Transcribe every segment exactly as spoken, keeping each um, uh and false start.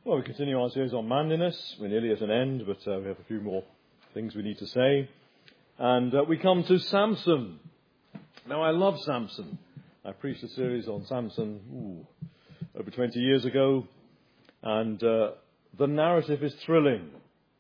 Well, we continue our series on manliness. We're nearly at an end, but uh, we have a few more things we need to say. And uh, we come to Samson. Now, I love Samson. I preached a series on Samson ooh, over twenty years ago, and uh, the narrative is thrilling.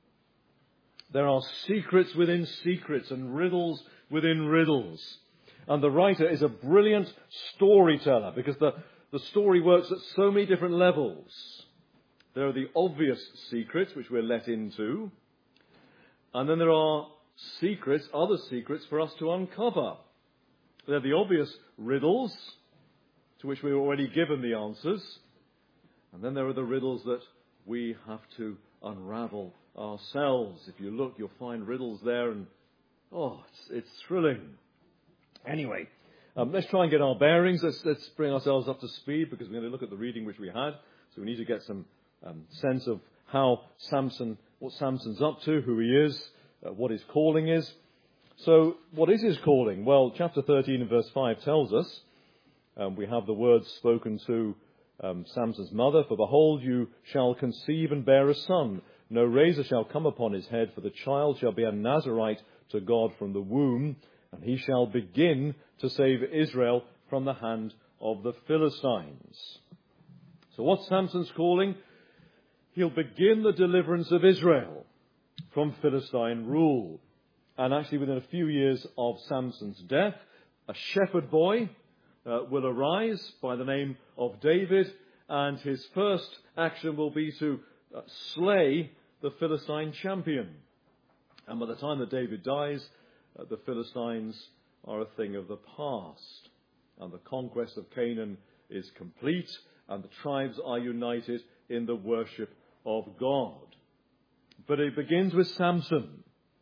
There are secrets within secrets and riddles within riddles. And the writer is a brilliant storyteller because the, the story works at so many different levels. There are the obvious secrets which we're let into. And then there are secrets, other secrets for us to uncover. There are the obvious riddles to which we're already given the answers. And then there are the riddles that we have to unravel ourselves. If you look, you'll find riddles there, and oh, it's, it's thrilling. Anyway, um, let's try and get our bearings. Let's, let's bring ourselves up to speed because we're going to look at the reading which we had. So we need to get some um, sense of how Samson, what Samson's up to, who he is, uh, what his calling is. So what is his calling? Well, chapter thirteen and verse five tells us, um, we have the words spoken to um, Samson's mother, "For behold, you shall conceive and bear a son. No razor shall come upon his head, for the child shall be a Nazarite to God from the womb, and he shall begin to save Israel from the hand of the Philistines." So what's Samson's calling? He'll begin the deliverance of Israel from Philistine rule. And actually within a few years of Samson's death, a shepherd boy uh, will arise by the name of David, and his first action will be to uh, slay the Philistine champion. And by the time that David dies, uh, the Philistines are a thing of the past. And the conquest of Canaan is complete, and the tribes are united in the worship of God. But it begins with Samson.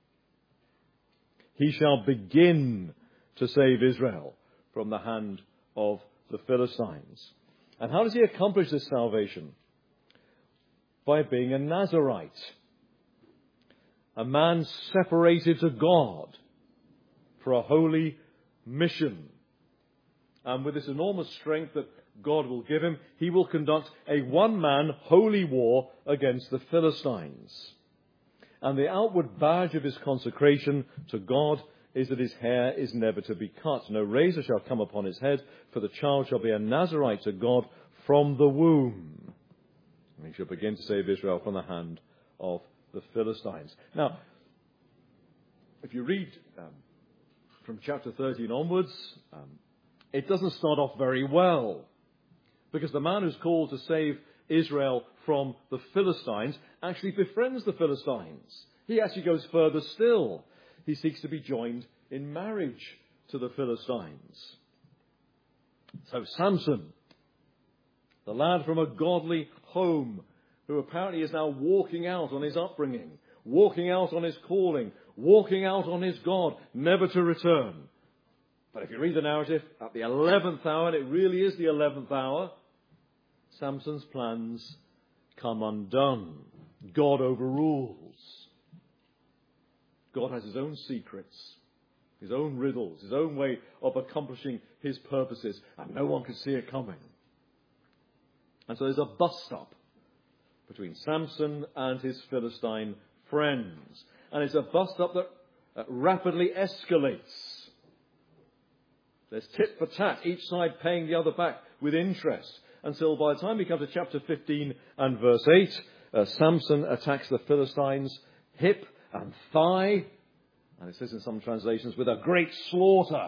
He shall begin to save Israel from the hand of the Philistines. And how does he accomplish this salvation? By being a Nazarite, a man separated to God for a holy mission. And with this enormous strength that God will give him, he will conduct a one-man holy war against the Philistines. And the outward badge of his consecration to God is that his hair is never to be cut. No razor shall come upon his head, for the child shall be a Nazarite to God from the womb. And he shall begin to save Israel from the hand of the Philistines. Now, if you read um, from chapter thirteen onwards, um, it doesn't start off very well. Because the man who's called to save Israel from the Philistines actually befriends the Philistines. He actually goes further still. He seeks to be joined in marriage to the Philistines. So Samson, the lad from a godly home, who apparently is now walking out on his upbringing, walking out on his calling, walking out on his God, never to return. But if you read the narrative, at the eleventh hour, and it really is the eleventh hour, Samson's plans come undone. God overrules. God has his own secrets, his own riddles, his own way of accomplishing his purposes, and no one can see it coming. And so there's a bust-up between Samson and his Philistine friends. And it's a bust-up that uh, rapidly escalates. There's tit for tat, each side paying the other back with interest, until by the time we come to chapter fifteen and verse eight, uh, Samson attacks the Philistines hip and thigh, and it says in some translations, with a great slaughter.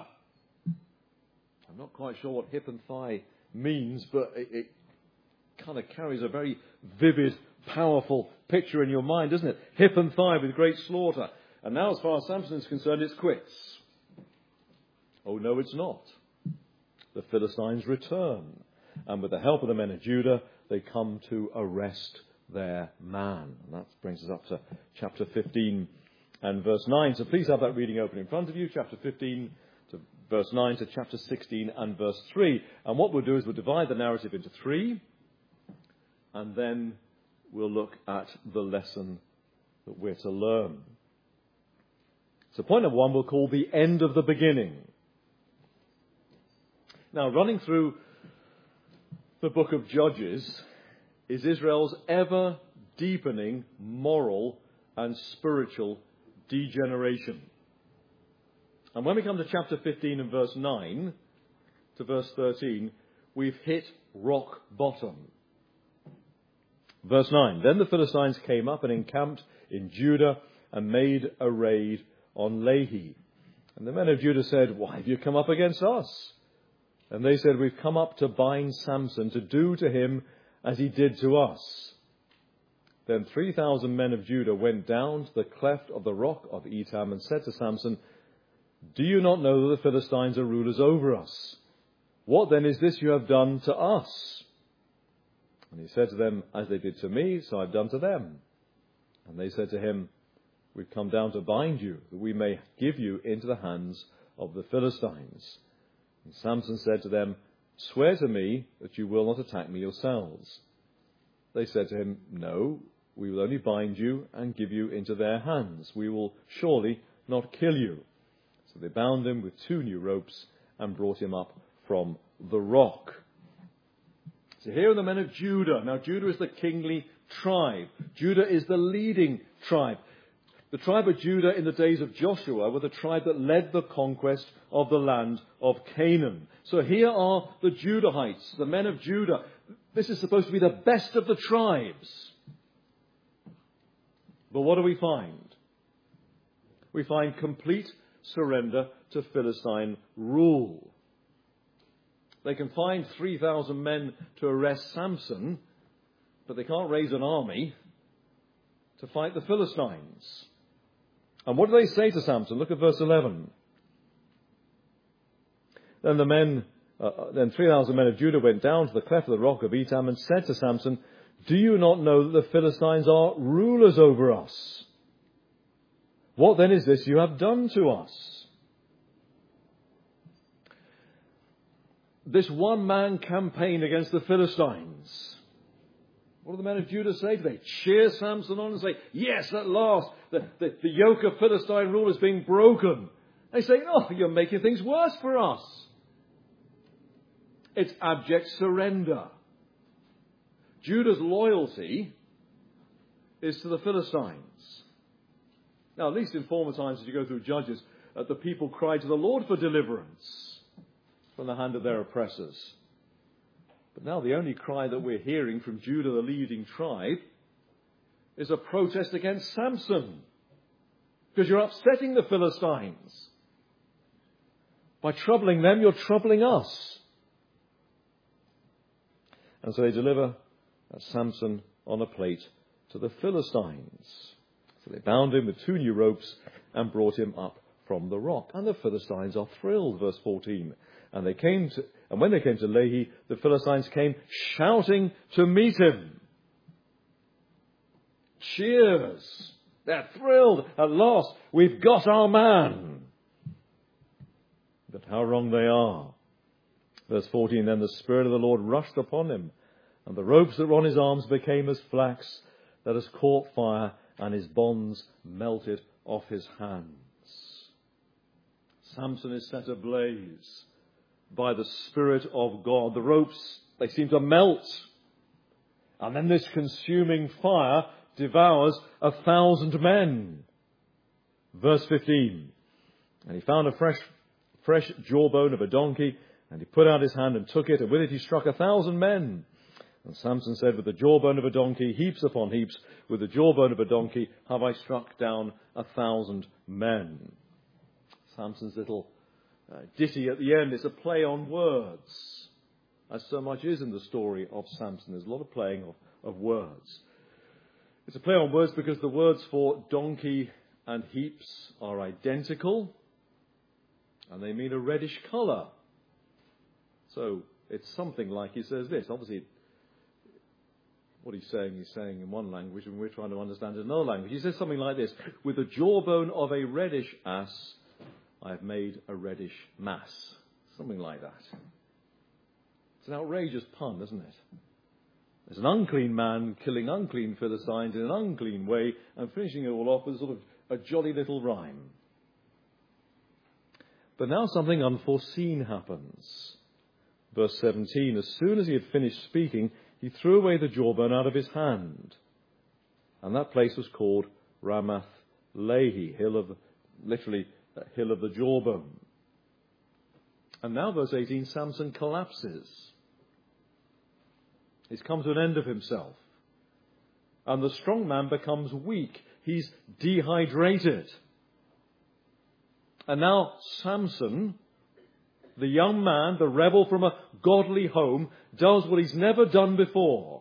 I'm not quite sure what hip and thigh means, but it, it kind of carries a very vivid, powerful picture in your mind, doesn't it? Hip and thigh with great slaughter. And now, as far as Samson is concerned, it's quits. Oh, no, it's not. The Philistines return. And with the help of the men of Judah, they come to arrest their man. And that brings us up to chapter fifteen and verse nine. So please have that reading open in front of you. Chapter fifteen to verse nine to chapter sixteen and verse three. And what we'll do is we'll divide the narrative into three. And then we'll look at the lesson that we're to learn. So point number one we'll call the end of the beginning. Now, running through the book of Judges, is Israel's ever deepening moral and spiritual degeneration. And when we come to chapter fifteen and verse nine to verse thirteen, we've hit rock bottom. Verse nine, then the Philistines came up and encamped in Judah and made a raid on Lehi. And the men of Judah said, why have you come up against us? And they said, we've come up to bind Samson, to do to him as he did to us. Then three thousand men of Judah went down to the cleft of the rock of Etam and said to Samson, do you not know that the Philistines are rulers over us? What then is this you have done to us? And he said to them, as they did to me, so I've done to them. And they said to him, we've come down to bind you, that we may give you into the hands of the Philistines. And Samson said to them, swear to me that you will not attack me yourselves. They said to him, no, we will only bind you and give you into their hands. We will surely not kill you. So they bound him with two new ropes and brought him up from the rock. So here are the men of Judah. Now Judah is the kingly tribe. Judah is the leading tribe. The tribe of Judah in the days of Joshua were the tribe that led the conquest of the land of Canaan. So here are the Judahites, the men of Judah. This is supposed to be the best of the tribes. But what do we find? We find complete surrender to Philistine rule. They can find three thousand men to arrest Samson, but they can't raise an army to fight the Philistines. And what do they say to Samson? Look at verse eleven. Then the men, uh, then three thousand men of Judah went down to the cleft of the rock of Etam and said to Samson, do you not know that the Philistines are rulers over us? What then is this you have done to us? This one-man campaign against the Philistines. What do the men of Judah say? Do they cheer Samson on and say, yes, at last, the, the, the yoke of Philistine rule is being broken? They say, oh, you're making things worse for us. It's abject surrender. Judah's loyalty is to the Philistines. Now, at least in former times, as you go through Judges, uh, the people cried to the Lord for deliverance from the hand of their oppressors. But now the only cry that we're hearing from Judah, the leading tribe, is a protest against Samson. Because you're upsetting the Philistines. By troubling them, you're troubling us. And so they deliver Samson on a plate to the Philistines. So they bound him with two new ropes and brought him up from the rock. And the Philistines are thrilled, verse fourteen. And they came to, and when they came to Lehi, the Philistines came shouting to meet him. Cheers! They're thrilled. At last, we've got our man. But how wrong they are. Verse fourteen, then the Spirit of the Lord rushed upon him, and the ropes that were on his arms became as flax that has caught fire, and his bonds melted off his hands. Samson is set ablaze by the Spirit of God. The ropes, they seem to melt. And then this consuming fire devours a thousand men. Verse fifteen, and he found a fresh, fresh jawbone of a donkey, and he put out his hand and took it, and with it he struck a thousand men. And Samson said, with the jawbone of a donkey, heaps upon heaps, with the jawbone of a donkey, have I struck down a thousand men. Samson's little uh, ditty at the end is a play on words, as so much is in the story of Samson. There's a lot of playing of, of words. It's a play on words because the words for donkey and heaps are identical, and they mean a reddish colour. So it's something like he says this. Obviously, what he's saying, he's saying in one language, and we're trying to understand it in another language. He says something like this: with the jawbone of a reddish ass, I've made a reddish mass. Something like that. It's an outrageous pun, isn't it? There's an unclean man killing unclean Philistines in an unclean way and finishing it all off with sort of a jolly little rhyme. But now something unforeseen happens. Verse seventeen, as soon as he had finished speaking, he threw away the jawbone out of his hand. And that place was called Ramath Lehi, hill of, literally, uh, hill of the jawbone. And now, verse eighteen, Samson collapses. He's come to an end of himself. And the strong man becomes weak. He's dehydrated. And now Samson, the young man, the rebel from a godly home, does what he's never done before.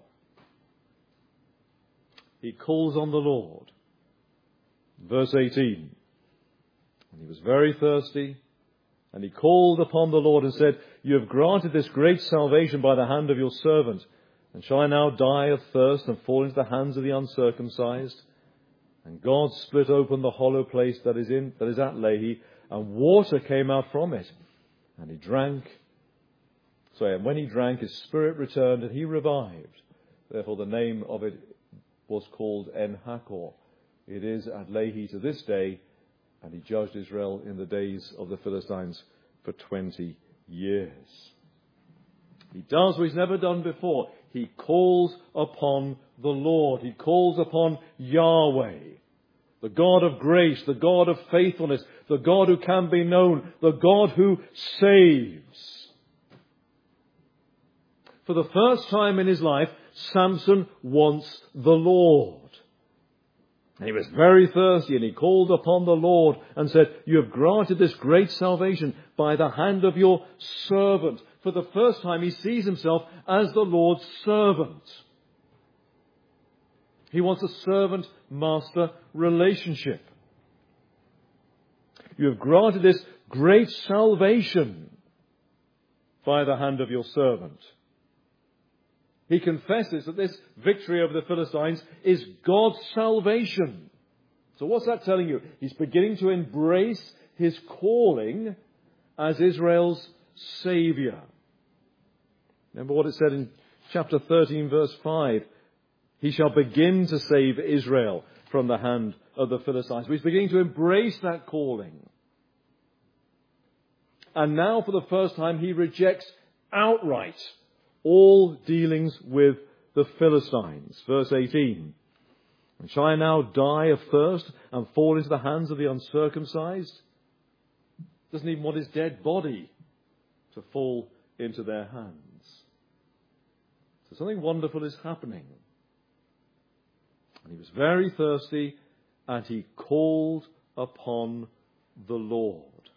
He calls on the Lord. Verse eighteen. And he was very thirsty, and he called upon the Lord and said, "You have granted this great salvation by the hand of your servant. And shall I now die of thirst and fall into the hands of the uncircumcised?" And God split open the hollow place that is in that is at Lehi, and water came out from it. And he drank. So and when he drank, his spirit returned, and he revived. Therefore the name of it was called En-Hakkore. It is at Lehi to this day, and he judged Israel in the days of the Philistines for twenty years. He does what he's never done before. He calls upon the Lord. He calls upon Yahweh, the God of grace, the God of faithfulness, the God who can be known, the God who saves. For the first time in his life, Samson wants the Lord. And he was very thirsty, and he called upon the Lord and said, "You have granted this great salvation by the hand of your servant." For the first time, he sees himself as the Lord's servant. He wants a servant-master relationship. "You have granted this great salvation by the hand of your servant." He confesses that this victory over the Philistines is God's salvation. So what's that telling you? He's beginning to embrace his calling as Israel's Saviour. Remember what it said in chapter thirteen, verse five. He shall begin to save Israel from the hand of the Philistines. He's beginning to embrace that calling. And now, for the first time, he rejects outright all dealings with the Philistines. Verse eighteen. "And shall I now die of thirst and fall into the hands of the uncircumcised?" Doesn't even want his dead body to fall into their hands. So something wonderful is happening. And he was very thirsty, and he called upon the Lord.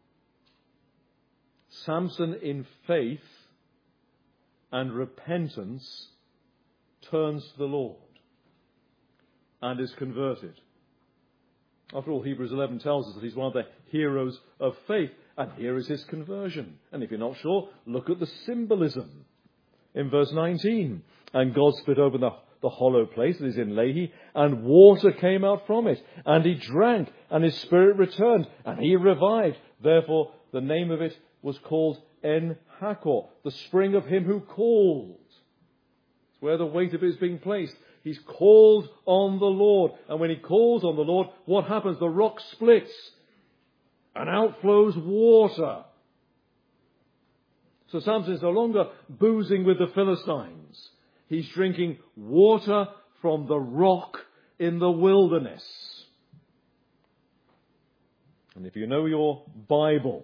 Samson, in faith and repentance, turns to the Lord and is converted. After all, Hebrews eleven tells us that he's one of the heroes of faith, and here is his conversion. And if you're not sure, look at the symbolism in verse nineteen. "And God split open the, the hollow place that is in Lehi, and water came out from it. And he drank, and his spirit returned, and he revived. Therefore the name of it was called En-Hakkore, the spring of him who called." It's where the weight of it is being placed. He's called on the Lord. And when he calls on the Lord, what happens? The rock splits, and out flows water. So Samson is no longer boozing with the Philistines. He's drinking water from the rock in the wilderness. And if you know your Bible,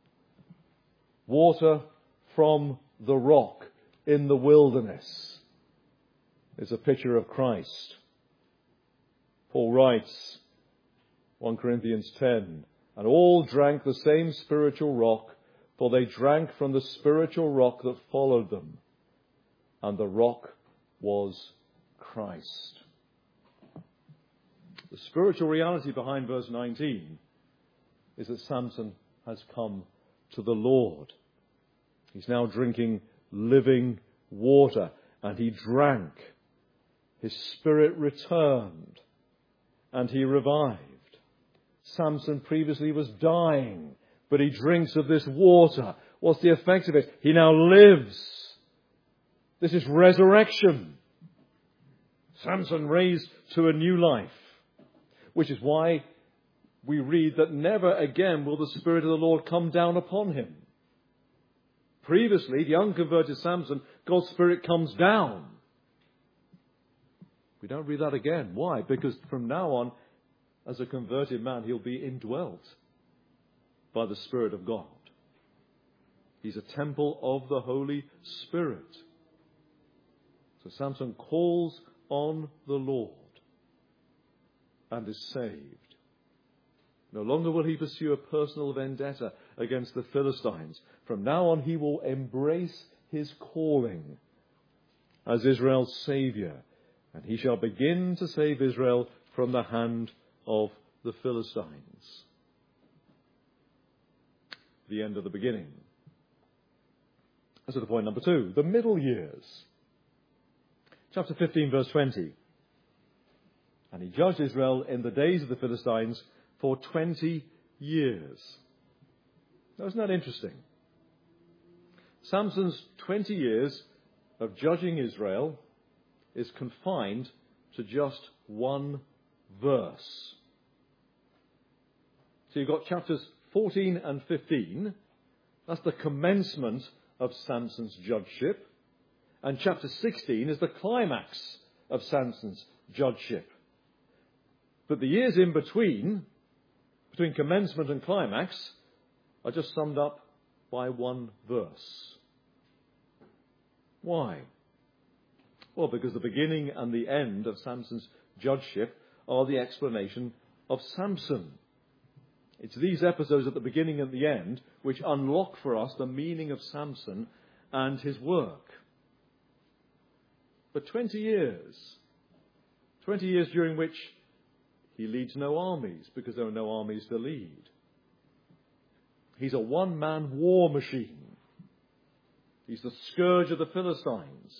water from the rock in the wilderness is a picture of Christ. Paul writes, First Corinthians ten, "And all drank the same spiritual rock, for they drank from the spiritual rock that followed them. And the rock was Christ." The spiritual reality behind verse nineteen is that Samson has come to the Lord. He's now drinking living water, and he drank. His spirit returned, and he revived. Samson previously was dying, but he drinks of this water. What's the effect of it? He now lives. This is resurrection. Samson raised to a new life, which is why we read that never again will the Spirit of the Lord come down upon him. Previously, the unconverted Samson, God's Spirit comes down. We don't read that again. Why? Because from now on, as a converted man, he'll be indwelt by the Spirit of God. He's a temple of the Holy Spirit. So Samson calls on the Lord and is saved. No longer will he pursue a personal vendetta against the Philistines. From now on, he will embrace his calling as Israel's Saviour, and he shall begin to save Israel from the hand of the Philistines. The end of the beginning. That's the point number two, the middle years. Chapter fifteen, verse twenty. And he judged Israel in the days of the Philistines for twenty years. Now, isn't that interesting? Samson's twenty years of judging Israel is confined to just one verse. So you've got chapters fourteen and fifteen. That's the commencement of Samson's judgeship. And chapter sixteen is the climax of Samson's judgeship. But the years in between, between commencement and climax, are just summed up by one verse. Why? Well, because the beginning and the end of Samson's judgeship are the explanation of Samson. It's these episodes at the beginning and the end which unlock for us the meaning of Samson and his work. But twenty years, twenty years during which he leads no armies because there are no armies to lead. He's a one-man war machine. He's the scourge of the Philistines.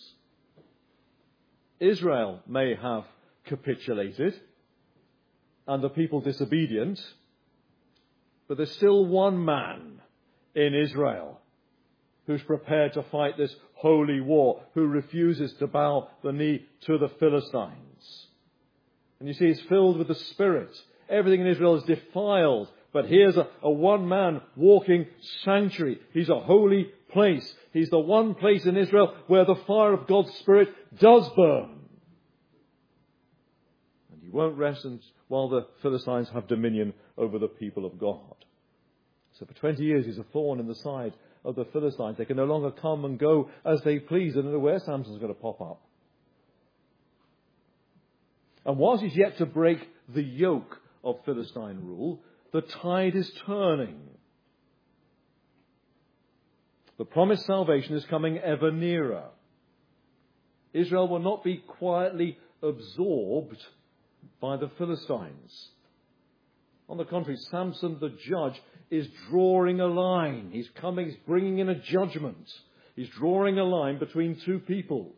Israel may have capitulated and the people disobedient, but there's still one man in Israel who's prepared to fight this holy war, who refuses to bow the knee to the Philistines. And you see, he's filled with the Spirit. Everything in Israel is defiled. But here's a, a one-man walking sanctuary. He's a holy place. He's the one place in Israel where the fire of God's Spirit does burn. And he won't rest while the Philistines have dominion over the people of God. So for twenty years he's a thorn in the side of the Philistines. They can no longer come and go as they please. They don't know where Samson's going to pop up. And whilst he's yet to break the yoke of Philistine rule, the tide is turning. The promised salvation is coming ever nearer. Israel will not be quietly absorbed by the Philistines. On the contrary, Samson the judge is drawing a line. He's coming, he's bringing in a judgment. He's drawing a line between two peoples.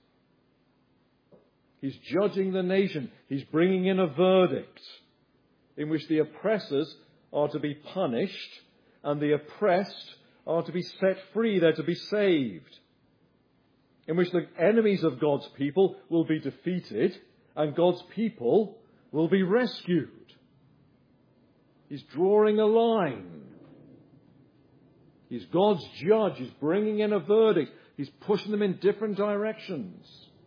He's judging the nation. He's bringing in a verdict in which the oppressors are to be punished and the oppressed are to be set free. They're to be saved. In which the enemies of God's people will be defeated and God's people will be rescued. He's drawing a line. He's God's judge. He's bringing in a verdict. He's pushing them in different directions.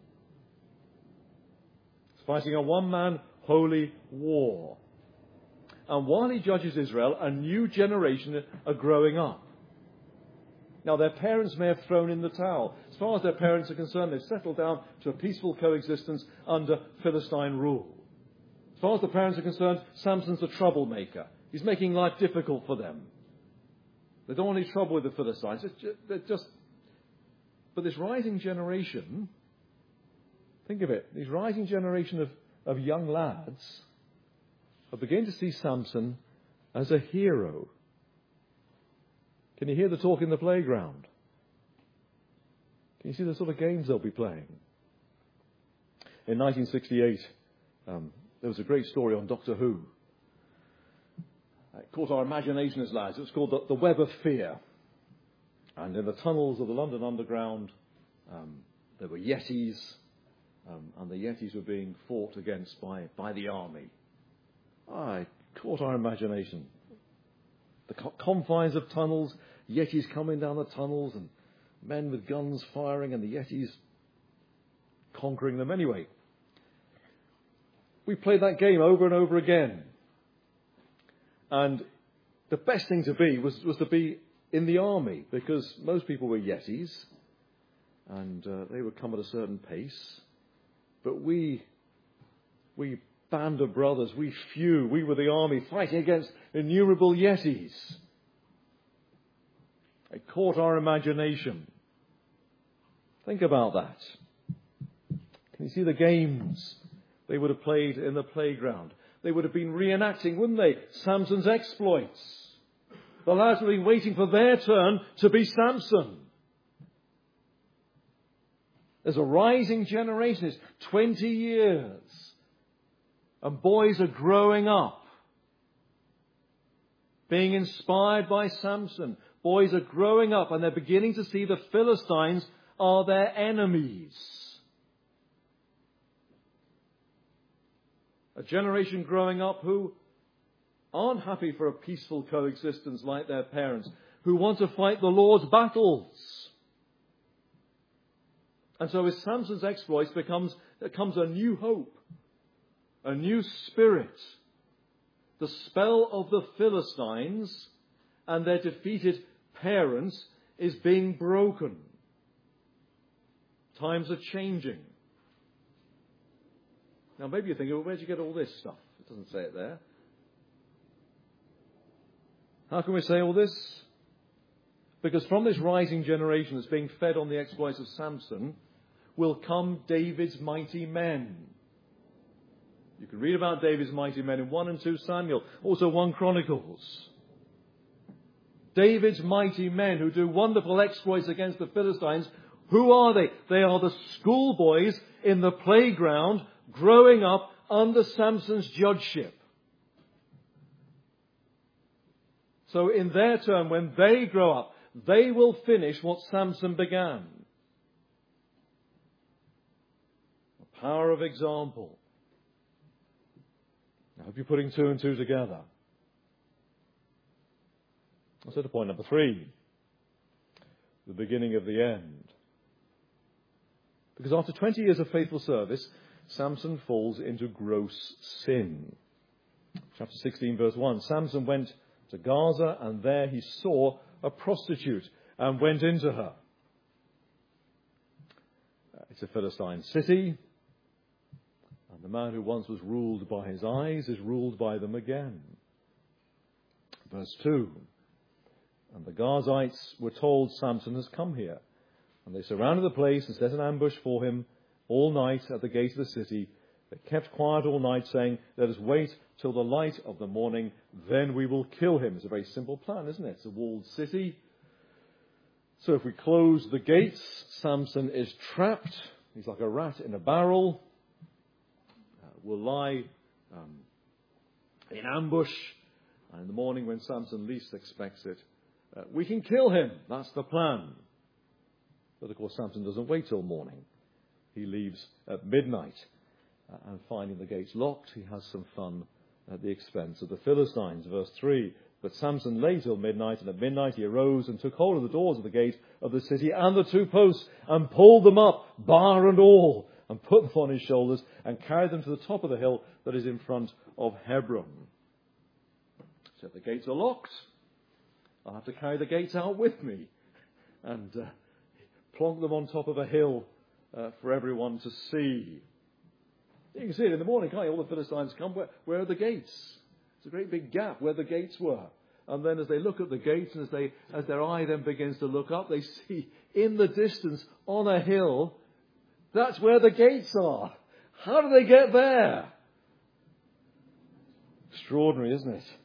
He's fighting a one-man holy war. And while he judges Israel, a new generation are growing up. Now, their parents may have thrown in the towel. As far as their parents are concerned, they've settled down to a peaceful coexistence under Philistine rule. As far as the parents are concerned, Samson's a troublemaker. He's making life difficult for them. They don't want any trouble with the Philistines. It's just, they're just... But this rising generation, think of it, this rising generation of, of young lads are beginning to see Samson as a hero. Can you hear the talk in the playground? Can you see the sort of games they'll be playing? In nineteen sixty-eight, um, there was a great story on Doctor Who. It caught our imagination as lads. It was called the, the Web of Fear. And in the tunnels of the London Underground, um, there were Yetis, um, and the Yetis were being fought against by, by the army. Ah, it caught our imagination. The co- confines of tunnels, Yetis coming down the tunnels, and men with guns firing and the Yetis conquering them anyway. We played that game over and over again. And the best thing to be was, was to be in the army, because most people were Yetis and uh, they would come at a certain pace. But we, we band of brothers, we few, we were the army fighting against innumerable Yetis. It caught our imagination. Think about that. Can you see the games they would have played in the playground? They would have been reenacting, wouldn't they, Samson's exploits. The lads would have been waiting for their turn to be Samson. There's a rising generation. It's twenty years. And boys are growing up, being inspired by Samson. Boys are growing up and they're beginning to see the Philistines are their enemies. A generation growing up who aren't happy for a peaceful coexistence like their parents, who want to fight the Lord's battles. And so with Samson's exploits becomes, there comes a new hope, a new spirit. The spell of the Philistines and their defeated parents is being broken. Times are changing. Now maybe you're thinking, well, where'd you get all this stuff? It doesn't say it there. How can we say all this? Because from this rising generation that's being fed on the exploits of Samson will come David's mighty men. You can read about David's mighty men in First and Second Samuel, also First Chronicles. David's mighty men who do wonderful exploits against the Philistines. Who are they? They are the schoolboys in the playground growing up under Samson's judgeship. So in their turn, when they grow up, they will finish what Samson began. The power of example. I hope you're putting two and two together. Let's go to point number three. The beginning of the end. Because after twenty years of faithful service, Samson falls into gross sin. Chapter sixteen, verse one. Samson went to Gaza, and there he saw a prostitute and went into her. It's a Philistine city, and the man who once was ruled by his eyes is ruled by them again. Verse two. And the Gazites were told, Samson has come here. And they surrounded the place and set an ambush for him all night at the gate of the city. They kept quiet all night, saying, let us wait till the light of the morning, then we will kill him. It's a very simple plan, isn't it? It's a walled city. So if we close the gates, Samson is trapped. He's like a rat in a barrel. Uh, will lie um, in ambush. And in the morning, when Samson least expects it, uh, we can kill him. That's the plan. But of course, Samson doesn't wait till morning. He leaves at midnight. Uh, and finding the gates locked, he has some fun at the expense of the Philistines. Verse three. But Samson lay till midnight, and at midnight he arose and took hold of the doors of the gate of the city and the two posts, and pulled them up, bar and all, and put them on his shoulders, and carried them to the top of the hill that is in front of Hebron. So if the gates are locked, I'll have to carry the gates out with me, and uh, plonk them on top of a hill uh, for everyone to see. You can see it in the morning, can't you? All the Philistines come. Where, where are the gates? It's a great big gap where the gates were. And then as they look at the gates, and as they, as their eye then begins to look up, they see in the distance on a hill, that's where the gates are. How do they get there? Extraordinary, isn't it?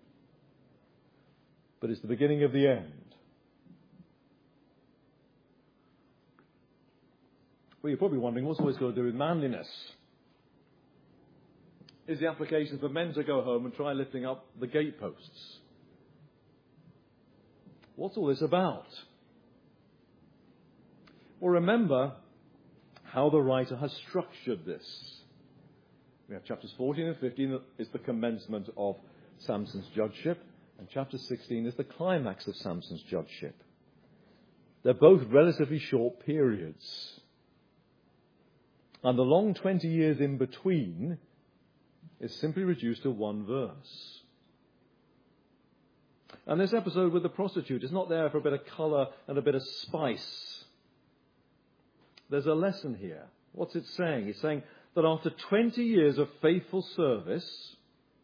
But it's the beginning of the end. Well, you're probably wondering, what's all this got to do with manliness? Is the application for men to go home and try lifting up the gateposts? What's all this about? Well, remember how the writer has structured this. We have chapters fourteen and fifteen that is the commencement of Samson's judgeship, and chapter sixteen is the climax of Samson's judgeship. They're both relatively short periods. And the long twenty years in between is simply reduced to one verse. And this episode with the prostitute is not there for a bit of colour and a bit of spice. There's a lesson here. What's it saying? It's saying that after twenty years of faithful service,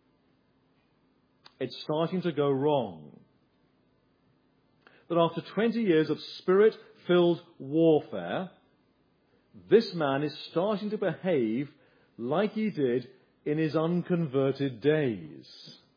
it's starting to go wrong. That after twenty years of spirit-filled warfare, this man is starting to behave like he did in his unconverted days.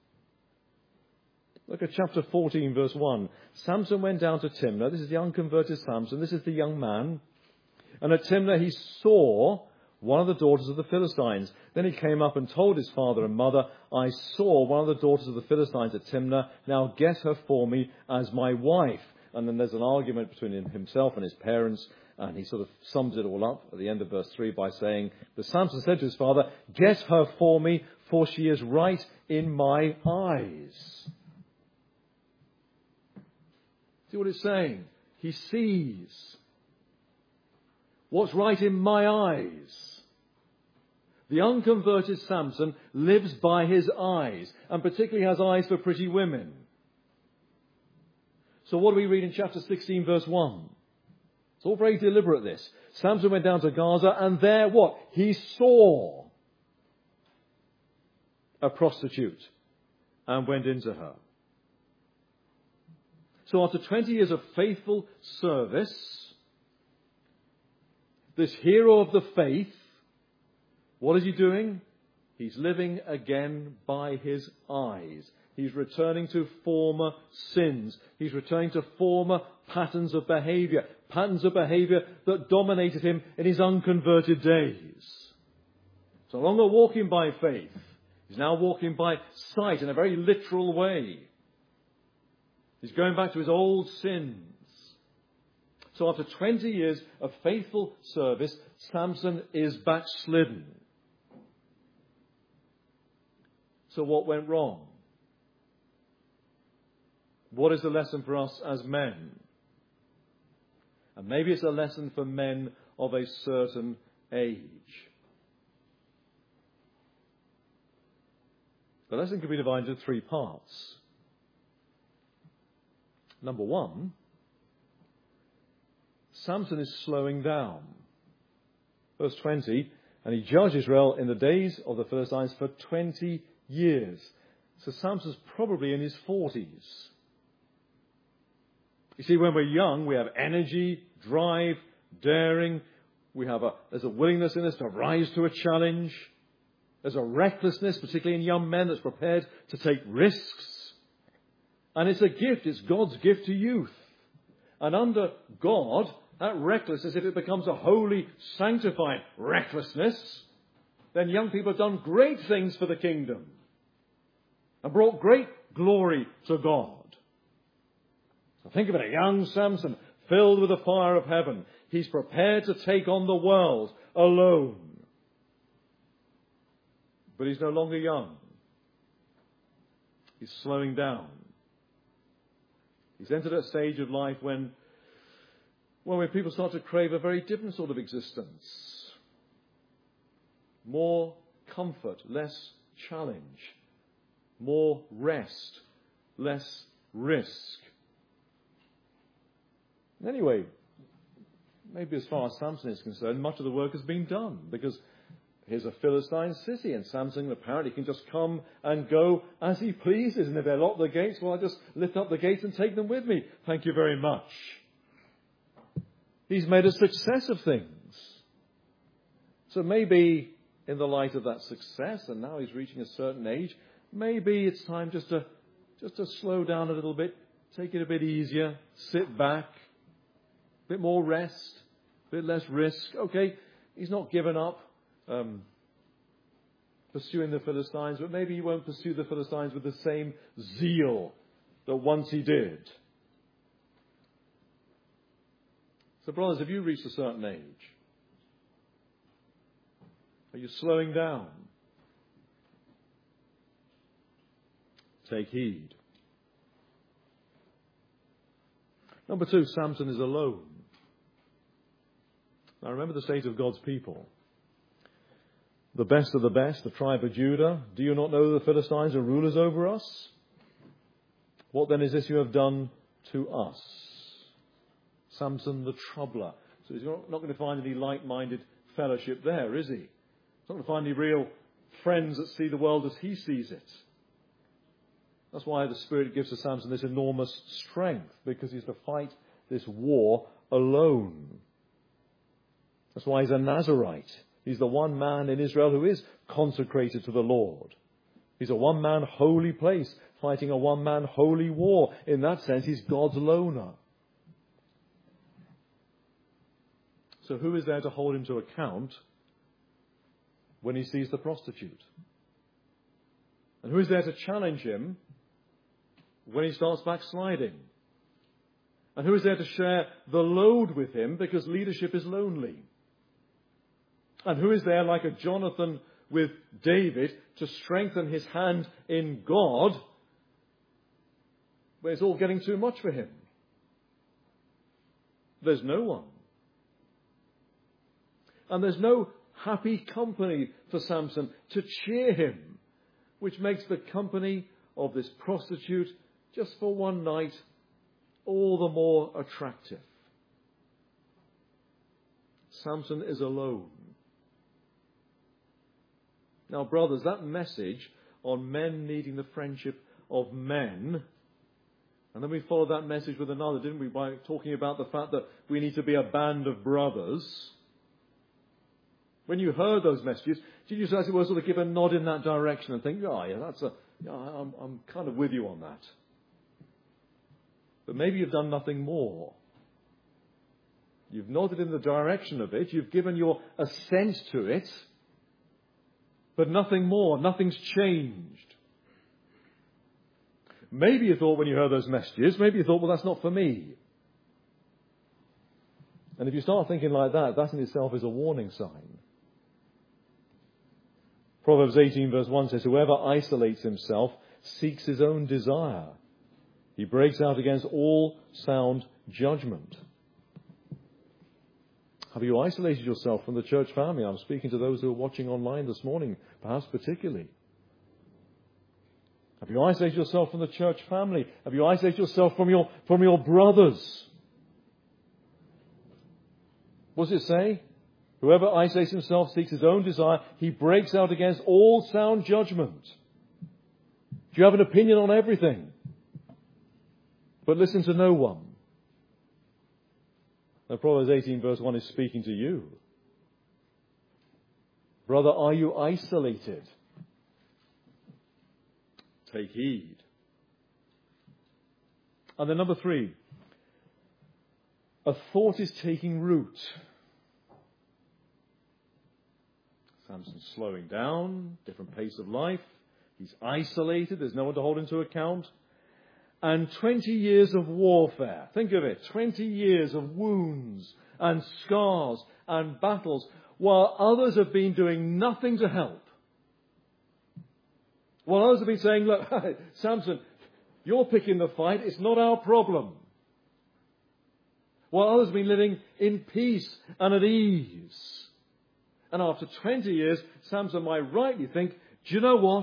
Look at chapter fourteen, verse one. Samson went down to Timnah. This is the unconverted Samson. This is the young man. And at Timnah he saw one of the daughters of the Philistines. Then he came up and told his father and mother, I saw one of the daughters of the Philistines at Timnah. Now get her for me as my wife. And then there's an argument between himself and his parents. And he sort of sums it all up at the end of verse three by saying, but Samson said to his father, get her for me, for she is right in my eyes. See what it's saying? He sees what's right in my eyes. The unconverted Samson lives by his eyes, and particularly has eyes for pretty women. So what do we read in chapter sixteen, verse one? It's all very deliberate, this. Samson went down to Gaza, and there what? He saw a prostitute and went into her. So after twenty years of faithful service, this hero of the faith, what is he doing? He's living again by his eyes. He's returning to former sins. He's returning to former patterns of behavior. Patterns of behavior that dominated him in his unconverted days. So no longer walking by faith. He's now walking by sight in a very literal way. He's going back to his old sins. So after twenty years of faithful service, Samson is backslidden. So what went wrong? What is the lesson for us as men? And maybe it's a lesson for men of a certain age. The lesson can be divided into three parts. Number one, Samson is slowing down. Verse twenty, and he judged Israel in the days of the Philistines for twenty years. So Samson's probably in his forties. You see, when we're young, we have energy, drive, daring. We have a, there's a willingness in us to rise to a challenge. There's a recklessness, particularly in young men, that's prepared to take risks. And it's a gift. It's God's gift to youth. And under God, that recklessness, if it becomes a holy, sanctified recklessness, then young people have done great things for the kingdom and brought great glory to God. So think of it, a young Samson filled with the fire of heaven. He's prepared to take on the world alone. But he's no longer young. He's slowing down. He's entered a stage of life when, well, when people start to crave a very different sort of existence. More comfort, less challenge. More rest, less risk. Anyway, maybe as far as Samson is concerned, much of the work has been done, because here's a Philistine city, and Samson apparently can just come and go as he pleases. And if they lock the gates, well, I just lift up the gates and take them with me. Thank you very much. He's made a success of things. So maybe in the light of that success, and now he's reaching a certain age, maybe it's time just to just to slow down a little bit, take it a bit easier, sit back, a bit more rest, a bit less risk. Okay, he's not given up um, pursuing the Philistines, but maybe he won't pursue the Philistines with the same zeal that once he did. So brothers, have you reached a certain age? Are you slowing down? Take heed. Number two, Samson is alone. Now remember the state of God's people. The best of the best, the tribe of Judah. Do you not know the Philistines are rulers over us? What then is this you have done to us? Samson the troubler. So he's not going to find any like-minded fellowship there, is he? He's not going to find any real friends that see the world as he sees it. That's why the Spirit gives to Samson this enormous strength, because he's to fight this war alone. That's why he's a Nazarite. He's the one man in Israel who is consecrated to the Lord. He's a one-man holy place, fighting a one-man holy war. In that sense, he's God's loner. So who is there to hold him to account when he sees the prostitute? And who is there to challenge him when he starts backsliding? And who is there to share the load with him, because leadership is lonely? And who is there, like a Jonathan with David, to strengthen his hand in God when it's all getting too much for him? There's no one. And there's no happy company for Samson to cheer him, which makes the company of this prostitute just for one night all the more attractive. Samson is alone. Now, brothers, that message on men needing the friendship of men, and then we followed that message with another, didn't we, by talking about the fact that we need to be a band of brothers. When you heard those messages, did you sort of, sort of give a nod in that direction and think, oh, yeah, that's a, yeah, I'm, I'm kind of with you on that. But maybe you've done nothing more. You've nodded in the direction of it. You've given your assent to it. But nothing more. Nothing's changed. Maybe you thought when you heard those messages, maybe you thought, well, that's not for me. And if you start thinking like that, that in itself is a warning sign. Proverbs eighteen verse one says, whoever isolates himself seeks his own desire. He breaks out against all sound judgment. Have you isolated yourself from the church family? I'm speaking to those who are watching online this morning, perhaps particularly. Have you isolated yourself from the church family? Have you isolated yourself from your, from your brothers? What does it say? Whoever isolates himself seeks his own desire. He breaks out against all sound judgment. Do you have an opinion on everything, but listen to no one? Now, Proverbs eighteen verse one is speaking to you. Brother, are you isolated? Take heed. And then number three, a thought is taking root. Samson's slowing down, different pace of life. He's isolated. There's no one to hold him to account. And twenty years of warfare. Think of it. twenty years of wounds and scars and battles, while others have been doing nothing to help. While others have been saying, look, Samson, you're picking the fight. It's not our problem. While others have been living in peace and at ease. And after twenty years, Samson might rightly think, do you know what?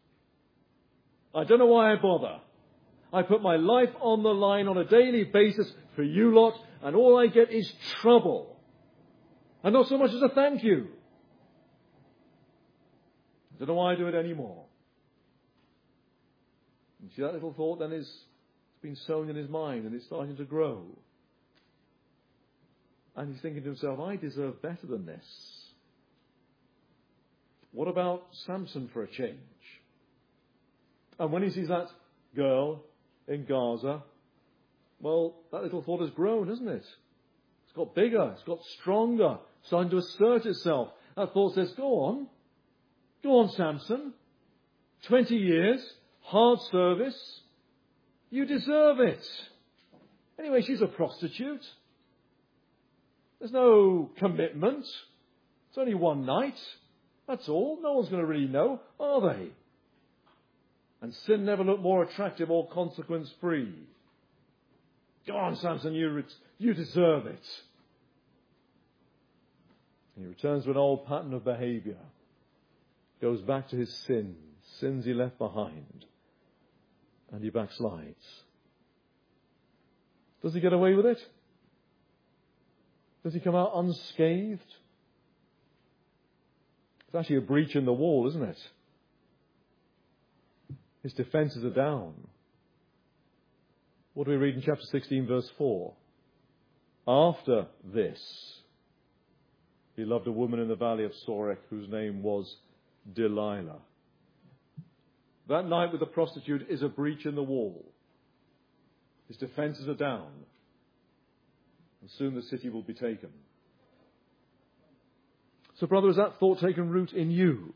I don't know why I bother. I put my life on the line on a daily basis for you lot, and all I get is trouble. And not so much as a thank you. I don't know why I do it anymore. And see, that little thought then is it's been sown in his mind, and it's starting to grow. And he's thinking to himself, I deserve better than this. What about Samson for a change? And when he sees that girl in Gaza, well, that little thought has grown, hasn't it? It's got bigger, it's got stronger, starting to assert itself. That thought says, go on. Go on, Samson. Twenty years, hard service. You deserve it. Anyway, she's a prostitute. There's no commitment. It's only one night. That's all. No one's going to really know, are they? And sin never looked more attractive or consequence-free. Go on, Samson, you, you deserve it. He returns to an old pattern of behavior. Goes back to his sins, sins he left behind. And he backslides. Does he get away with it? Does he come out unscathed? It's actually a breach in the wall, isn't it? His defences are down. What do we read in chapter sixteen, verse four? After this, he loved a woman in the valley of Sorek whose name was Delilah. That night with the prostitute is a breach in the wall. His defences are down. And soon the city will be taken. So, brother, has that thought taken root in you?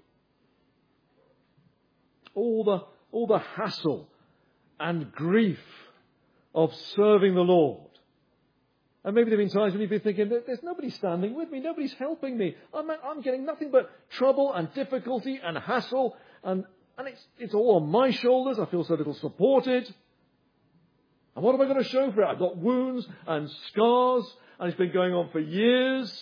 All the, all the hassle and grief of serving the Lord. And maybe there have been times when you've been thinking, there's nobody standing with me, nobody's helping me. I'm, I'm getting nothing but trouble and difficulty and hassle, and, and it's, it's all on my shoulders. I feel so little supported. And what am I going to show for it? I've got wounds and scars, and it's been going on for years.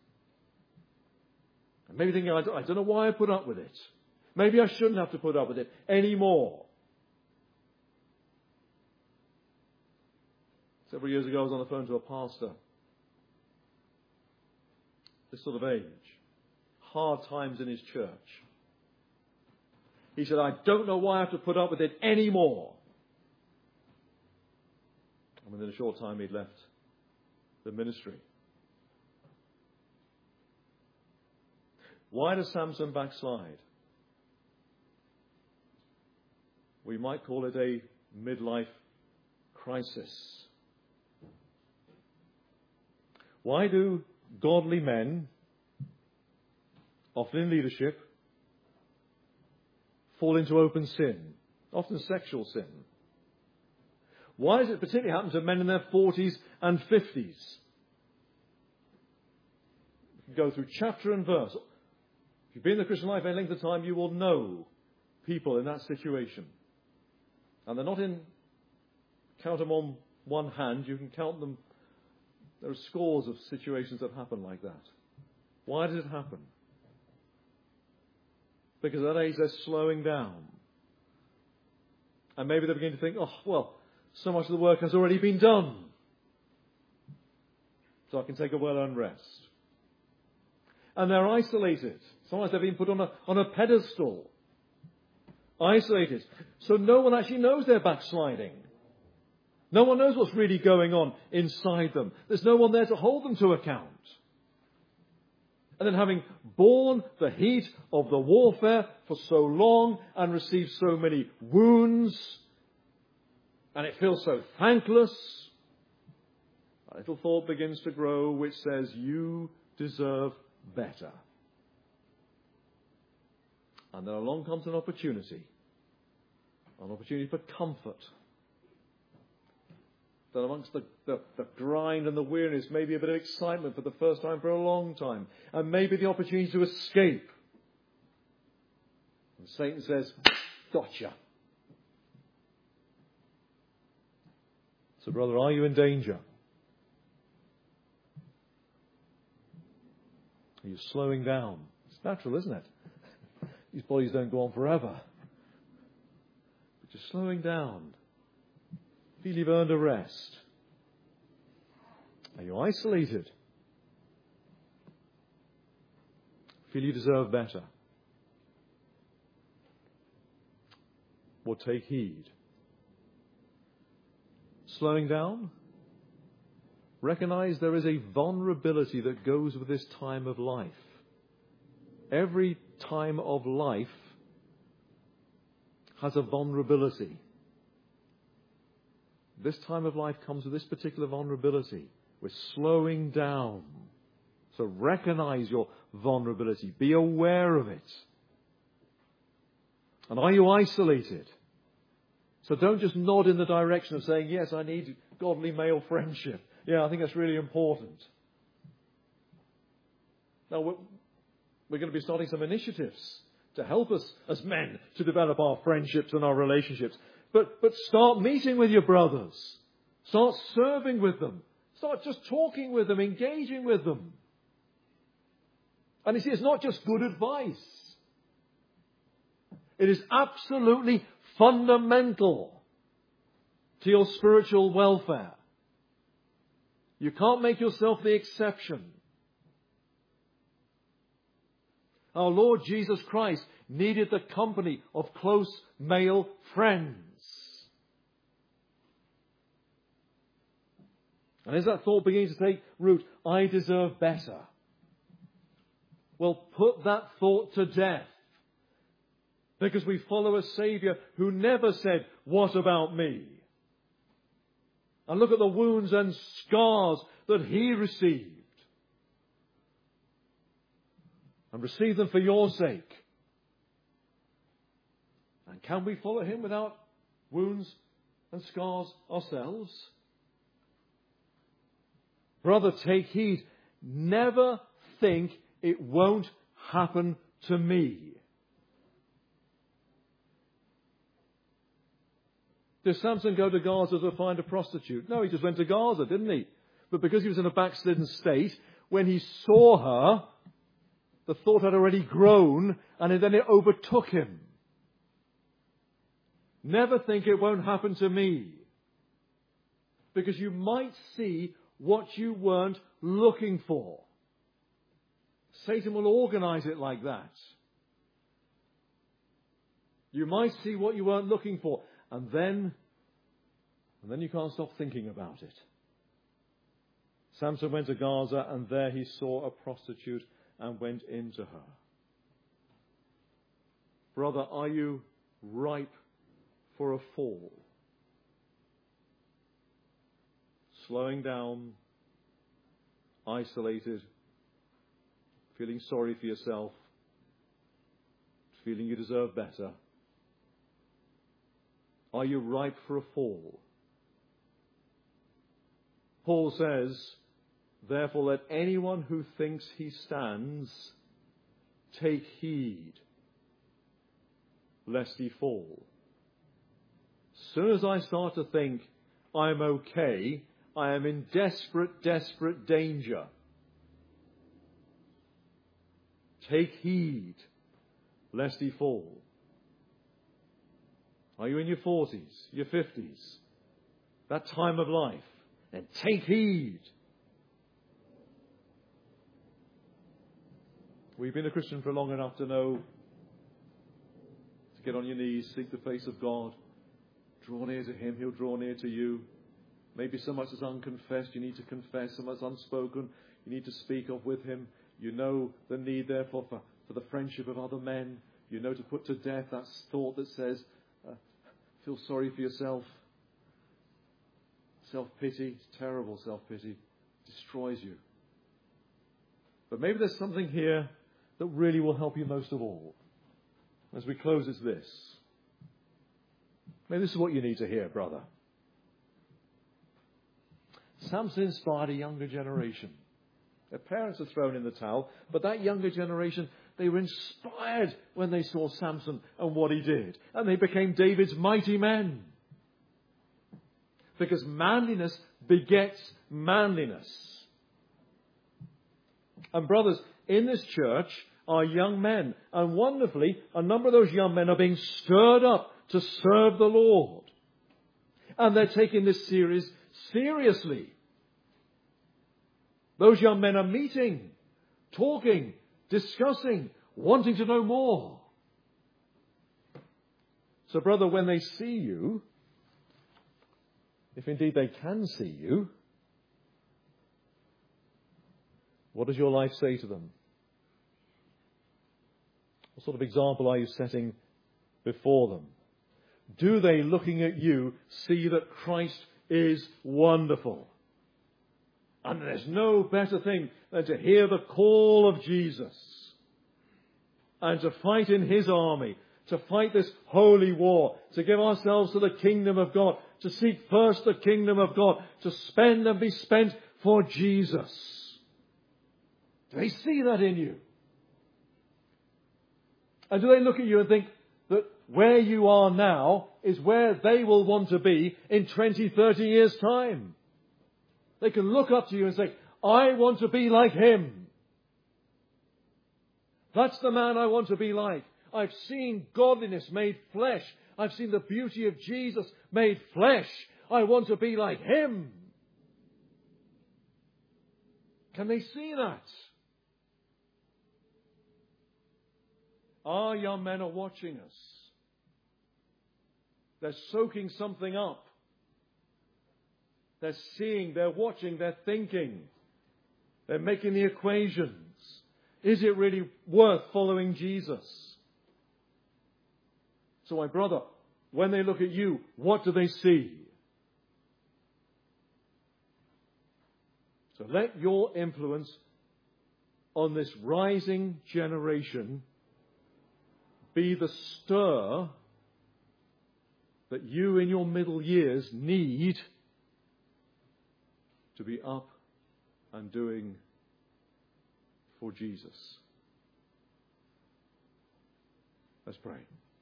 And maybe thinking, I don't, I don't know why I put up with it. Maybe I shouldn't have to put up with it anymore. Several years ago, I was on the phone to a pastor. This sort of age. Hard times in his church. He said, I don't know why I have to put up with it anymore. And within a short time, he'd left the ministry. Why does Samson backslide? We might call it a midlife crisis. Why do godly men, often in leadership, fall into open sin, often sexual sin? Why does it particularly happen to men in their forties and fifties? You can go through chapter and verse. If you've been in the Christian life any length of time, you will know people in that situation. And they're not in, count them on one hand, you can count them. There are scores of situations that happen like that. Why does it happen? Because at that age they're slowing down. And maybe they begin to think, oh, well, so much of the work has already been done. So I can take a well-earned rest. And they're isolated. Sometimes they've been put on a, on a pedestal. Isolated. So no one actually knows they're backsliding. No one knows what's really going on inside them. There's no one there to hold them to account. And then having borne the heat of the warfare for so long and received so many wounds, and it feels so thankless, a little thought begins to grow which says, you deserve better. And then along comes an opportunity. An opportunity for comfort. That amongst the, the, the grind and the weariness, maybe a bit of excitement for the first time for a long time. And maybe the opportunity to escape. And Satan says, gotcha. So brother, are you in danger? Are you slowing down? It's natural, isn't it? These bodies don't go on forever. But you're slowing down. Feel you've earned a rest. Are you isolated? Feel you deserve better? Well, take heed. Slowing down? Recognize there is a vulnerability that goes with this time of life. Every time of life has a vulnerability. This time of life comes with this particular vulnerability. We're slowing down. So recognize your vulnerability. Be aware of it. And are you isolated? So don't just nod in the direction of saying, yes, I need godly male friendship. Yeah, I think that's really important. Now, we're, we're going to be starting some initiatives to help us as men to develop our friendships and our relationships. But, but start meeting with your brothers. Start serving with them. Start just talking with them, engaging with them. And you see, it's not just good advice. It is absolutely fundamental to your spiritual welfare. You can't make yourself the exception. Our Lord Jesus Christ needed the company of close male friends. And as that thought begins to take root, I deserve better. Well, put that thought to death. Because we follow a Saviour who never said, what about me? And look at the wounds and scars that He received. And receive them for your sake. And can we follow Him without wounds and scars ourselves? Brother, take heed. Never think it won't happen to me. Did Samson go to Gaza to find a prostitute? No, he just went to Gaza, didn't he? But because he was in a backslidden state, when he saw her, the thought had already grown, and then it overtook him. Never think it won't happen to me. Because you might see what you weren't looking for. Satan will organize it like that. You might see what you weren't looking for, and then, and then you can't stop thinking about it. Samson went to Gaza, and there he saw a prostitute and went into her. Brother, are you ripe for a fall? Slowing down, isolated, feeling sorry for yourself, feeling you deserve better. Are you ripe for a fall? Paul says, therefore let anyone who thinks he stands take heed, lest he fall. As soon as I start to think I'm okay, I am in desperate, desperate danger. Take heed, lest he fall. Are you in your forties, your fifties, that time of life? Then take heed. We've been a Christian for long enough to know to get on your knees, seek the face of God, draw near to Him, He'll draw near to you. Maybe so much is unconfessed, you need to confess. So much unspoken, you need to speak of with Him. You know the need, therefore, for, for the friendship of other men. You know to put to death that thought that says, uh, feel sorry for yourself. Self-pity, terrible self-pity, destroys you. But maybe there's something here that really will help you most of all. As we close, it's this. Maybe this is what you need to hear, brother. Samson inspired a younger generation. Their parents are thrown in the towel, but that younger generation, they were inspired when they saw Samson and what he did. And they became David's mighty men. Because manliness begets manliness. And brothers, in this church are young men. And wonderfully, a number of those young men are being stirred up to serve the Lord. And they're taking this series seriously. Those young men are meeting, talking, discussing, wanting to know more. So, brother, when they see you, if indeed they can see you, what does your life say to them? What sort of example are you setting before them? Do they, looking at you, see that Christ is wonderful? And there's no better thing than to hear the call of Jesus and to fight in His army, to fight this holy war, to give ourselves to the kingdom of God, to seek first the kingdom of God, to spend and be spent for Jesus. Do they see that in you? And do they look at you and think, that where you are now is where they will want to be in twenty, thirty years' time. They can look up to you and say, I want to be like him. That's the man I want to be like. I've seen godliness made flesh. I've seen the beauty of Jesus made flesh. I want to be like him. Can they see that? Our young men are watching us. They're soaking something up. They're seeing, they're watching, they're thinking. They're making the equations. Is it really worth following Jesus? So my brother, when they look at you, what do they see? So let your influence on this rising generation be the stir that you in your middle years need to be up and doing for Jesus. Let's pray.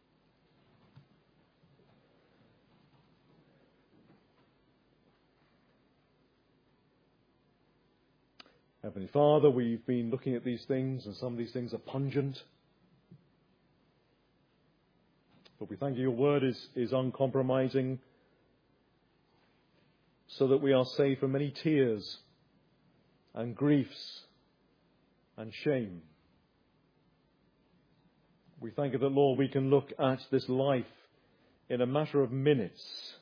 Heavenly Father, we've been looking at these things, and some of these things are pungent. But we thank you, your word is, is uncompromising, so that we are saved from many tears and griefs and shame. We thank you that, Lord, we can look at this life in a matter of minutes,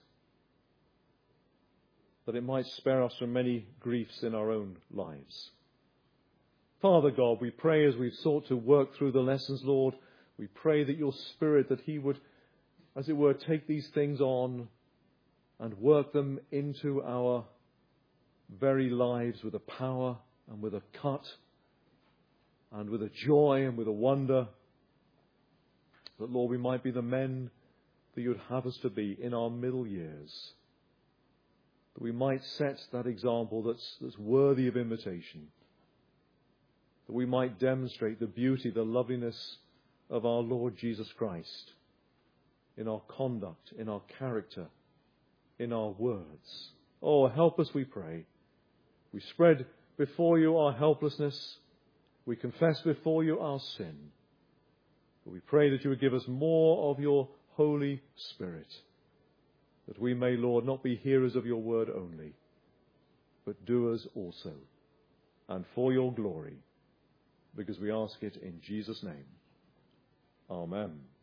that it might spare us from many griefs in our own lives. Father God, we pray as we've sought to work through the lessons, Lord, we pray that your Spirit, that he would, as it were, take these things on and work them into our very lives with a power and with a cut and with a joy and with a wonder, that, Lord, we might be the men that you would have us to be in our middle years, that we might set that example that's, that's worthy of imitation, that we might demonstrate the beauty, the loveliness of our Lord Jesus Christ in our conduct, in our character, in our words. Oh, help us, we pray. We spread before you our helplessness. We confess before you our sin. But we pray that you would give us more of your Holy Spirit, that we may, Lord, not be hearers of your word only, but doers also, and for your glory, because we ask it in Jesus' name. Amen.